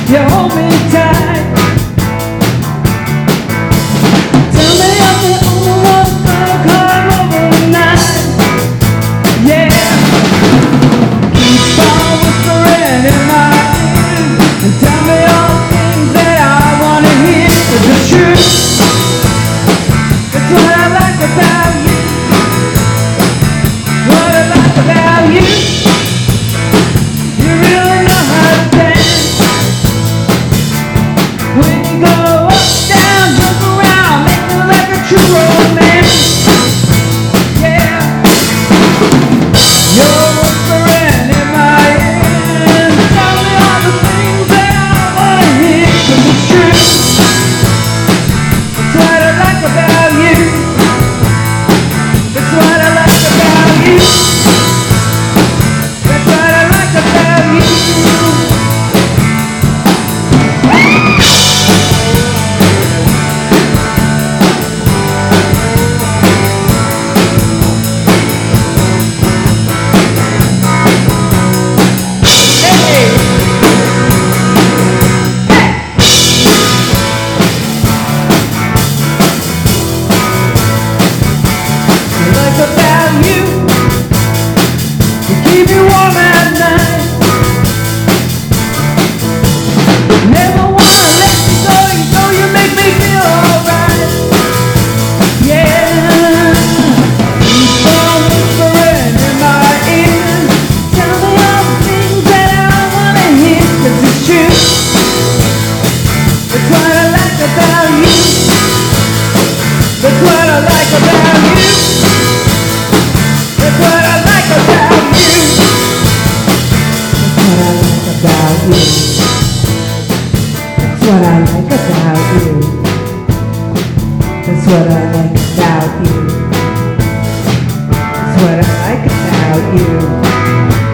You hold me tight. Tell me I'm the only one gonna climb over tonight. Yeah. Keep on whispering in my ear and tell me all the things that I wanna hear. 'Cause it's true. It's what I like about you. What I like about you. You really know how to dance. When you go up, down, jump around, make me like a true romance. Yeah. You're whispering in my ear. Tell me all the things that I wanna hear. 'Cause it's true. It's what I like about you. It's what I like about you. That's what I like about you. Like about you, to keep you warm at night. Never wanna let you go, you know you make me feel alright. Yeah. Keep on whispering in my ear. Tell me all the things that I wanna hear. 'Cause it's true. That's what I like about you. That's what I like about you. That's what I like about you. That's what I like about you. That's what I like about you. That's what I like about you. That's what I like about you.